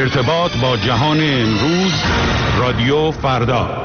ارتباط با جهان امروز، رادیو فردا.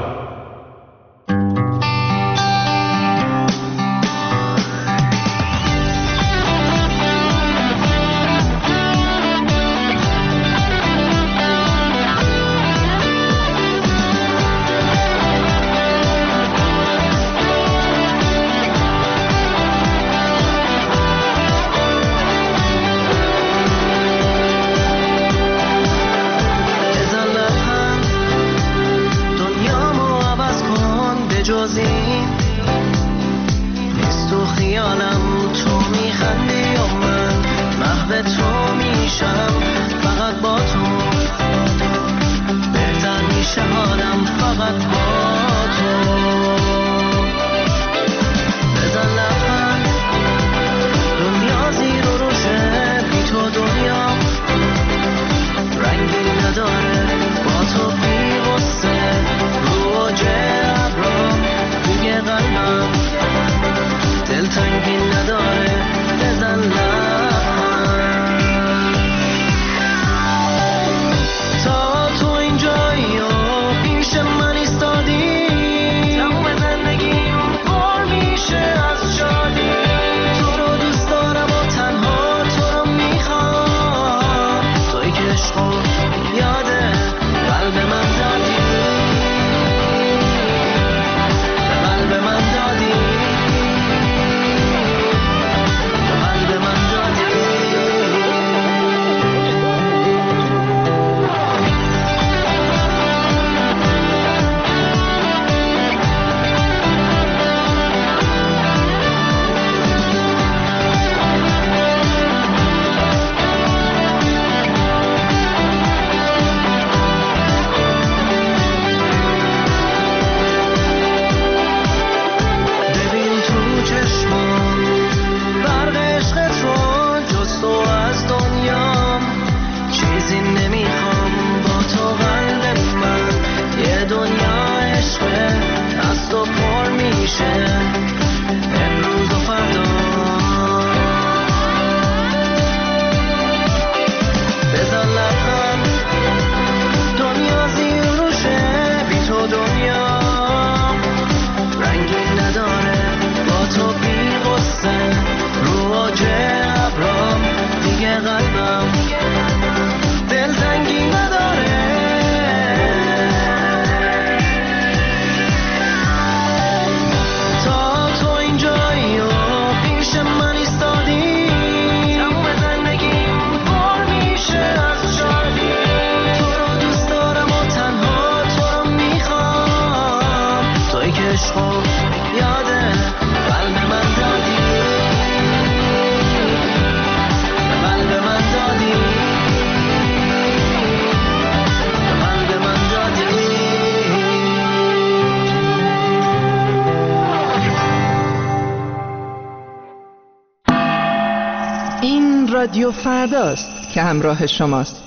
رادیو فرداست که همراه شماست.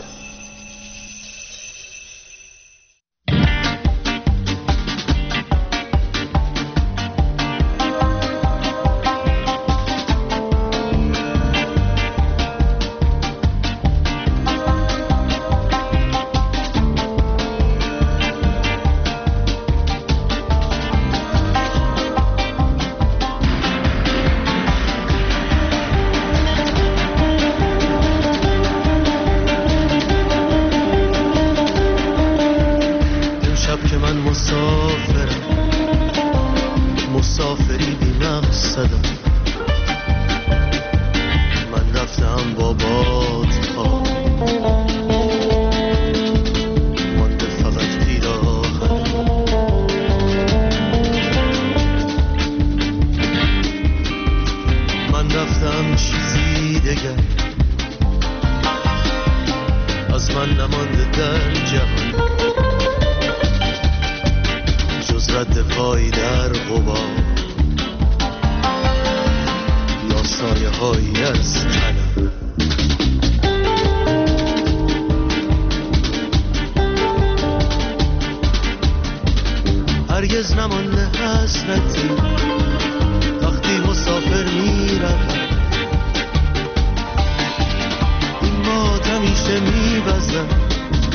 هرگز نمانده حسرتی وقتی مسافر میرم، این باد همیشه میوزم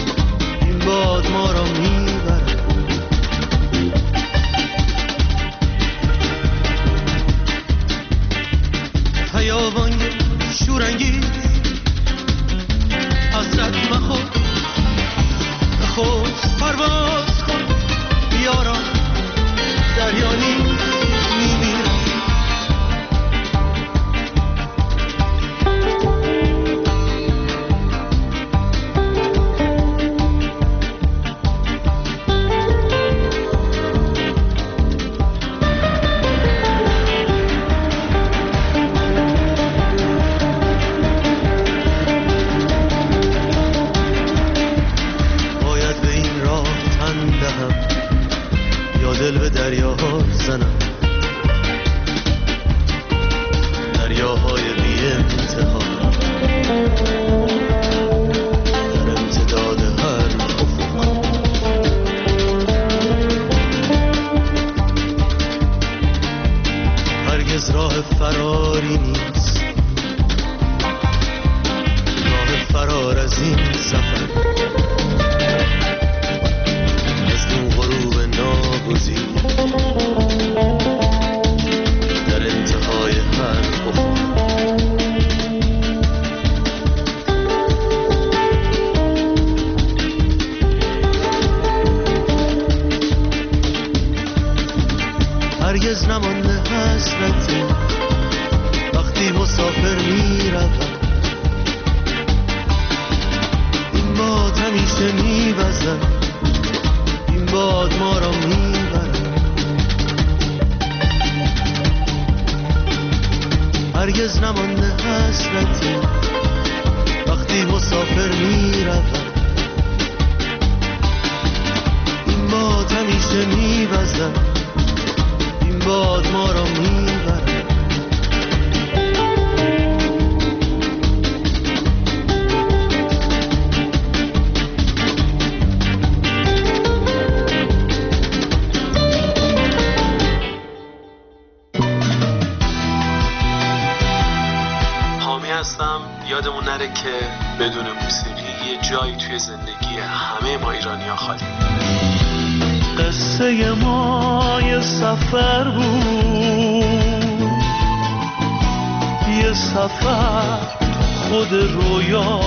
را میبرد. خیابان شورانگیز حسرت مخور، خود پرواز کن یاران، دریا نیز میمیرد. دل به دریاها زنم، دریاهای بی انتها در امتداد هر افق. هرگز راه فراری نیست، راه فرار از این سفر، از این غروب ناگزیر در انتهای هر افق. هرگز نمانده حسرتی وقتی مسافر می روم، این باد همیشه می وزد، این باد ما را می برد. هرگز نمانده حسرتی وقتی مسافر می روم، این باد همیشه می وزد، این باد ما را می برد. یادمون نره که بدون موسیقی یه جایی توی زندگی همه ما ایرانی‌ها خالی. قصه ما یه سفر بود، یه سفر خود رویا.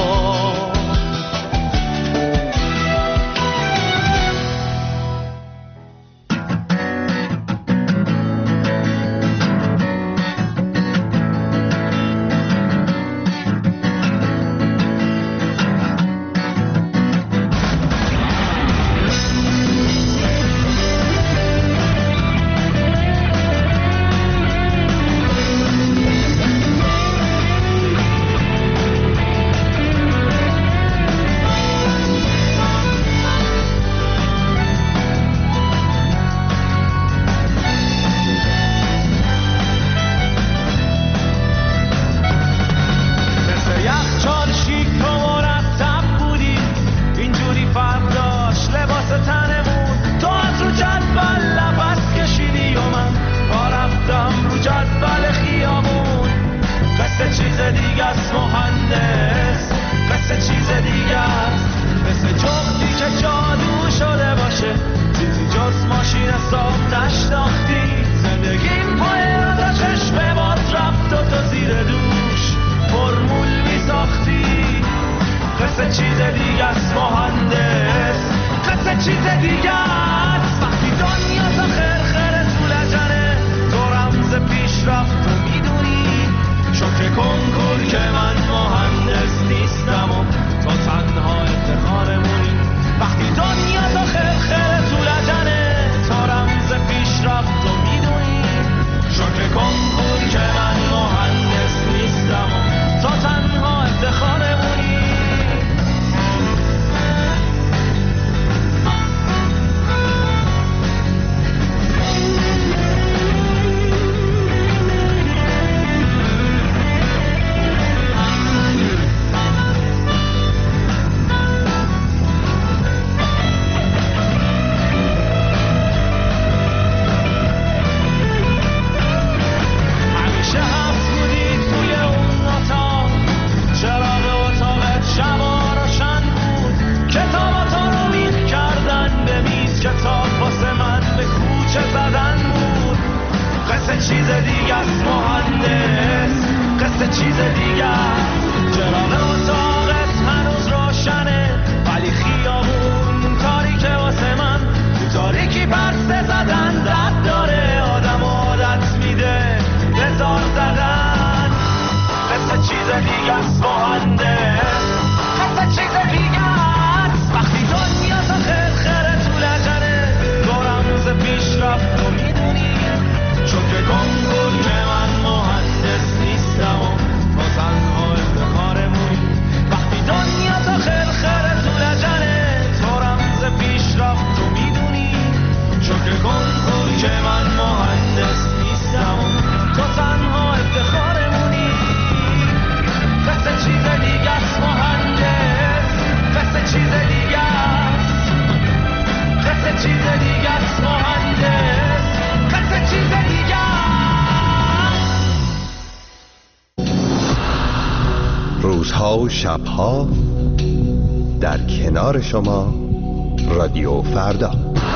روزها و شبها در کنار شما رادیو فردا.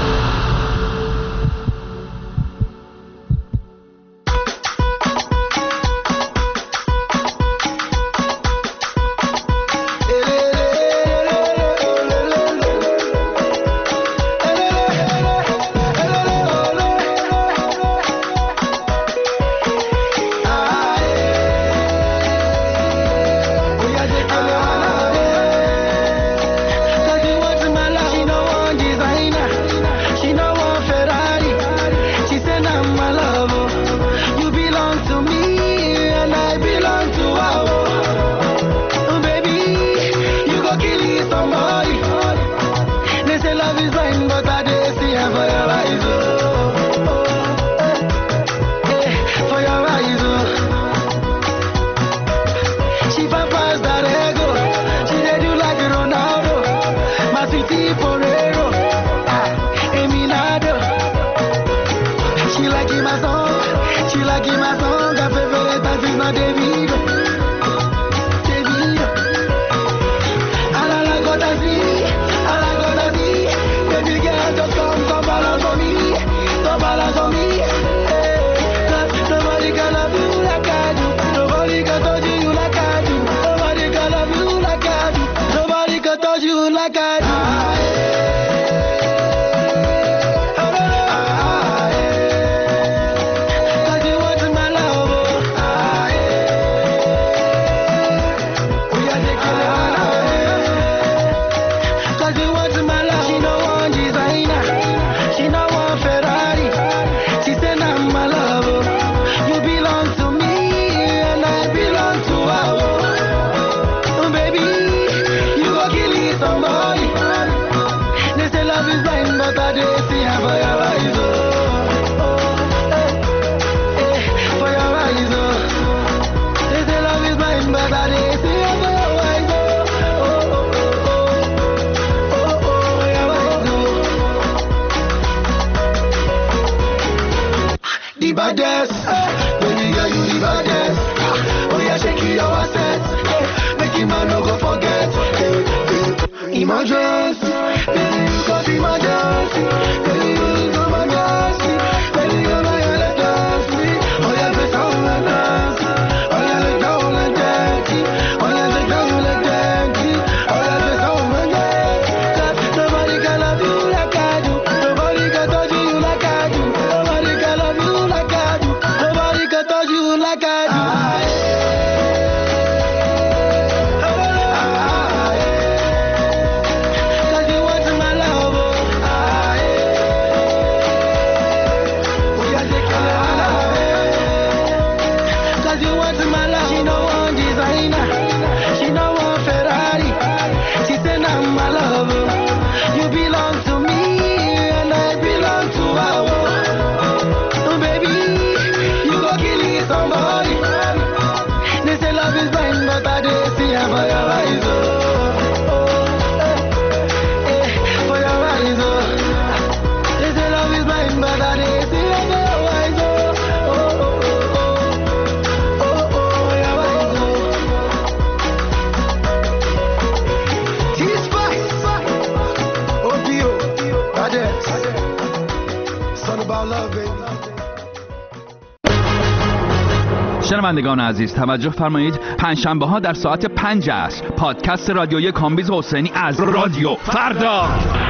شنوندگان عزیز توجه فرمایید، پنجشنبه ها در ساعت 5 عصر پادکست رادیویی کامبیز حسینی از رادیو فردا.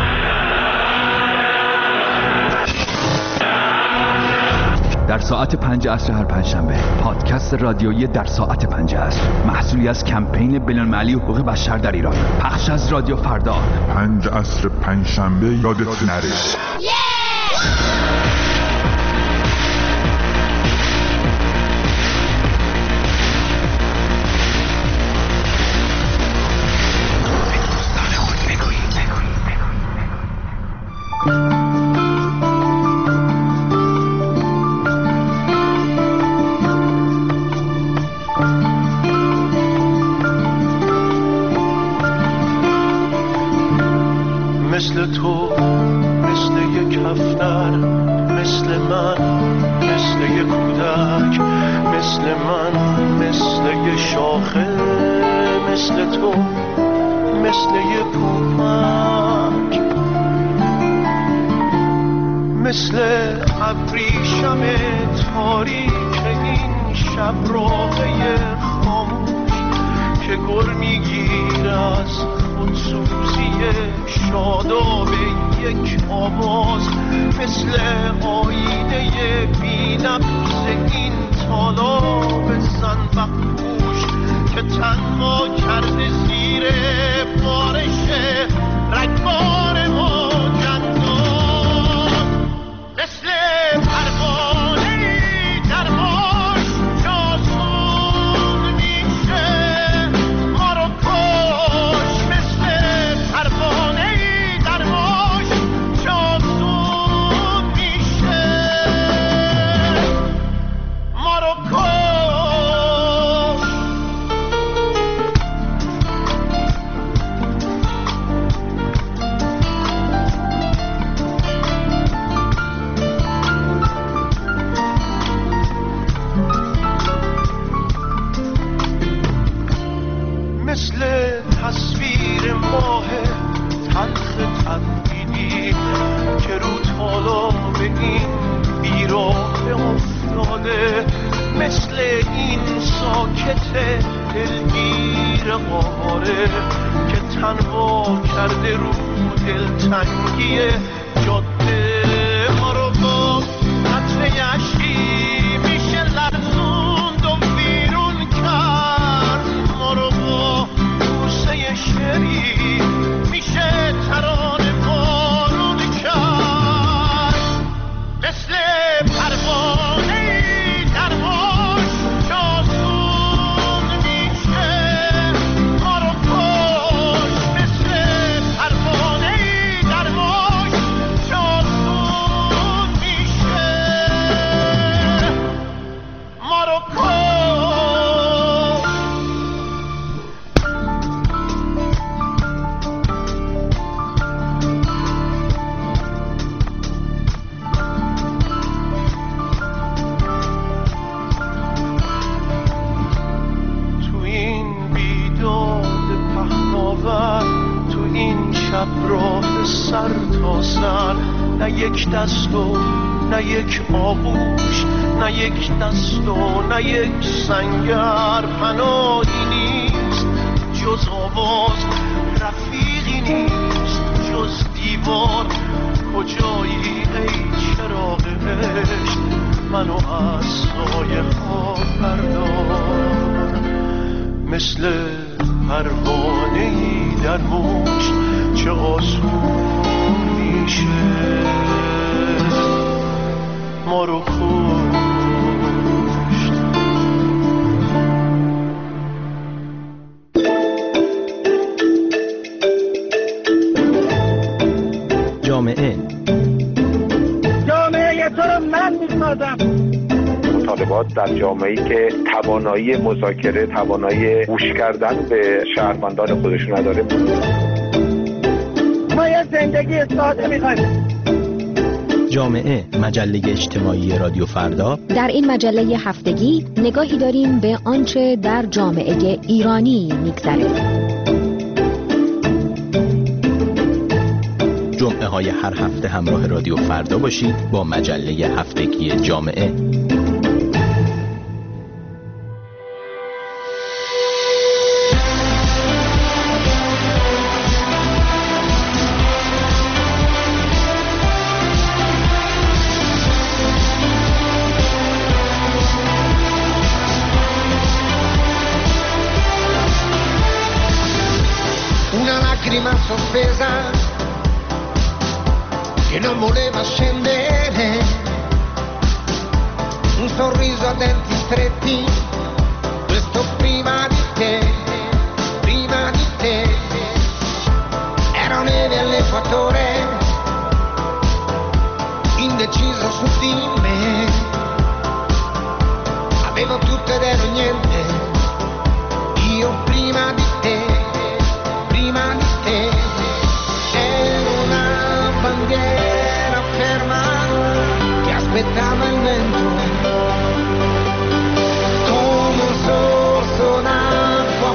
در ساعت 5 عصر هر پنجشنبه پادکست رادیویی در ساعت 5 عصر، محصولی از کمپین بین‌المللی حقوق بشر در ایران، پخش از رادیو فردا. 5 عصر پنجشنبه یادت نره. مثل تو، مثل یک کفتر، مثل من، مثل یک کودک، مثل من، مثل یک شاخه، مثل تو، مثل یه پوپک، مثل ابریشم تاریک این شب راهی خاموش که گر میگیر از خودسوزی شاداب یک آواز، مثل آینه بی‌نبض این طالاب زنبقپوش که تنها کرده زیر بارش رگبار مجندان، مثل پروانه‌ای در باش جاسون میشه ما رو کش، مثل پروانه‌ای در باش جاسون میشه ما رو کش. مثل تصویر ماه تلخ تنبیدی که رو طالاب این بیراه افتاده، مثل این ساکت دلگیر قاره که تنها کرده رو دلتنگی جاده ما رو با قطره اشکی میشه لرزوند و بیرون کرد، ما رو با بوسه شری میشه ترانه بارون کرد، مثل پروانه‌ای در باش جاسون میشه ما رو کش، مثل پروانه‌ای در باش جاسون میشه ما رو کش. تو این بیداد پهناور، تو این شب راه سر تا سر، نه یک دست و نه یک آغوش، نه یک دست و نه یک سنگر، پناهی نیست جز آواز، رفیقی نیست جز دیوار، کجایی ای چراغ عشق منو از سایه ها بردار، مثل پروانه‌ای در مشت چه آسون میشه ما رو کشت. جامعه تو رو من میسازم. مطالبات در جامعه‌ای که توانایی مذاکره، توانایی گوش کردن به شهروندان خودش نداره. ما یه زندگی ساده می‌خوایم. جامعه، مجله اجتماعی رادیو فردا. در این مجله هفتگی نگاهی داریم به آنچه در جامعه ایرانی می‌گذره. جمعه های هر هفته همراه رادیو فردا باشید با مجله هفتگی جامعه. Una lacrima sospesa che non voleva scendere, un sorriso a denti stretti, questo prima di te, ero neve all'equatore, indeciso su di me, avevo tutto ed ero niente, io prima di te, ero una bandiera ferma che aspettava il vento, come un sorso d'acqua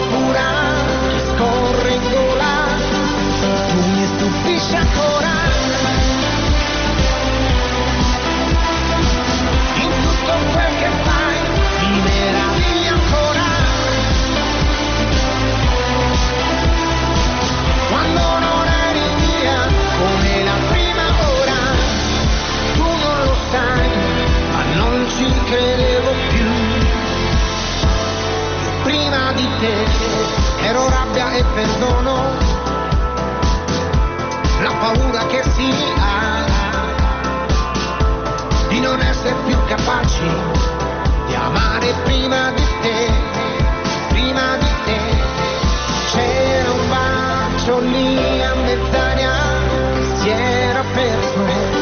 lì a mezz'aria si era perso,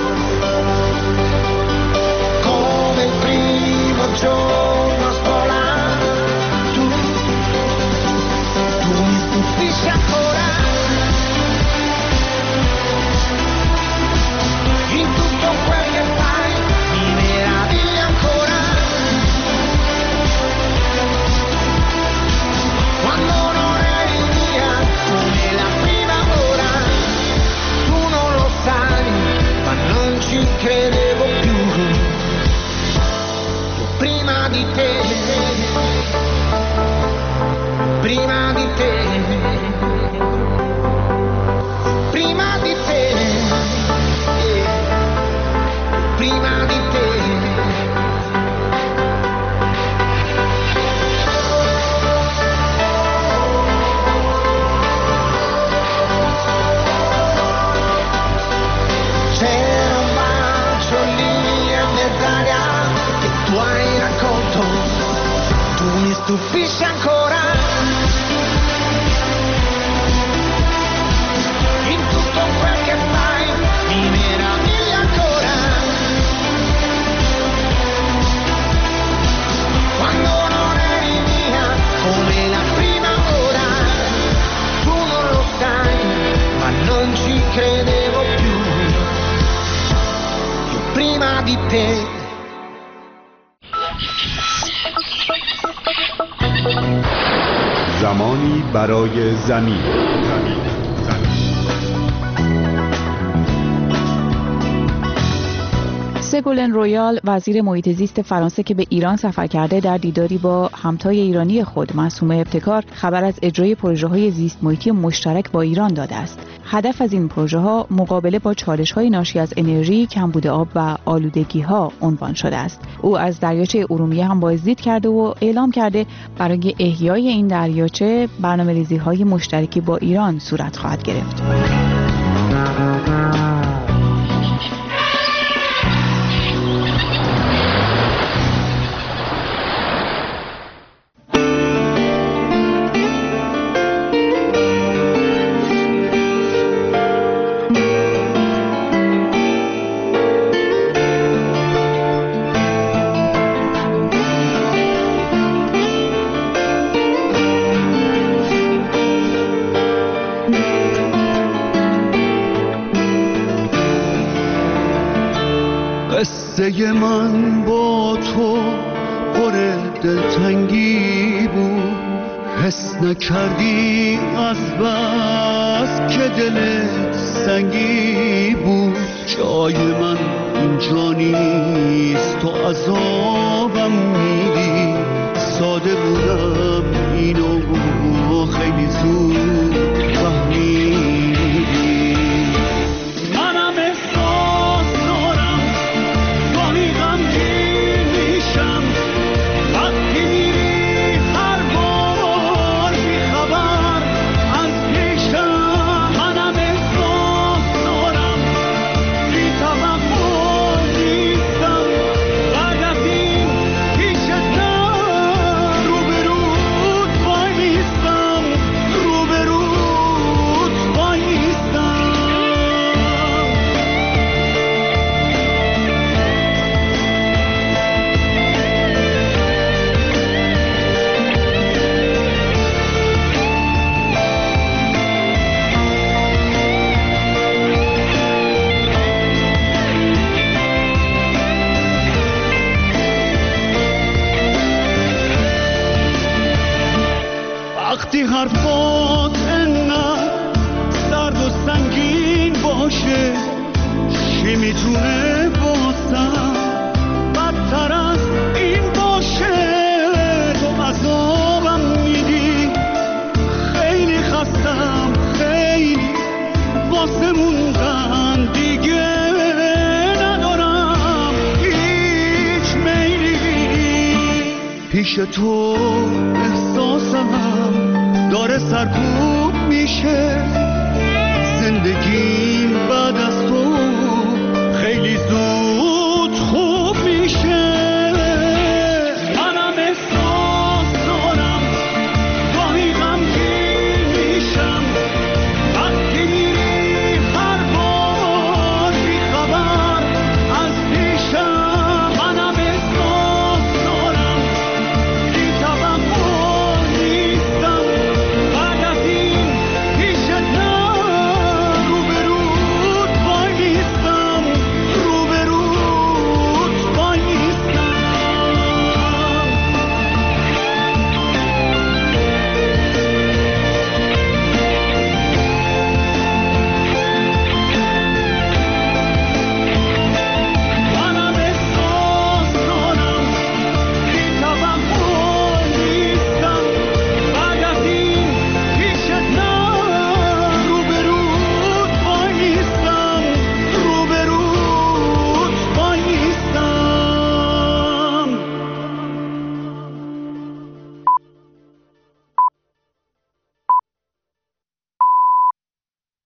come il primo giorno a scuola. Tu mi stupisci ancora, in tutto quel che fai mi meravigli ancora, quando non eri mia come la prima ora. Tu non lo sai, ma non ci credevo più. Io prima di te, prima di te, prima di te, prima di te. C'era un bacio lì a mezz'aria che tu hai raccolto, tu mi stupisci ancora, in tutto quel che fai mi meravigli ancora, quando non eri mia come la prima ora. Tu non lo sai, ma non ci credevo più. Io prima di te. زمانی برای زمین. سگولن رویال وزیر محیط زیست فرانسه که به ایران سفر کرده در دیداری با همتای ایرانی خود معصومه ابتکار خبر از اجرای پروژه‌های زیست محیطی مشترک با ایران داده است. هدف از این پروژه‌ها مقابله با چالش‌های ناشی از انرژی، کمبود آب و آلودگی‌ها عنوان شده است. او از دریاچه ارومیه هم بازدید کرده و اعلام کرده برای احیای این دریاچه برنامه‌ریزی‌های مشترکی با ایران صورت خواهد گرفت. قصه من با تو پر دلتنگی بود، حس نکردی از بس که دلت سنگی بود. جای من اینجا نیست، تو عذابم میدی. ساده بودم اینو خیلی زود فهمیدی. منم احساس دارم گاهی غمگین میشم وقتی میری هر بار بیخبر از پیشم. منم احساس دارم بی توقع نیستم بعد از این پیشتم روبروت وای میستم، روبروت وای میستم. وقتی حرفات انقدر سرد و سنگین باشه، چی میتونه واسم بدتر از این باشه؟ تو عذابم میدی، خیلی خستم، خیلی واسه موندن دیگه ندارم هیچ میلی. پیش تو احساسم داره سرکوب میشه،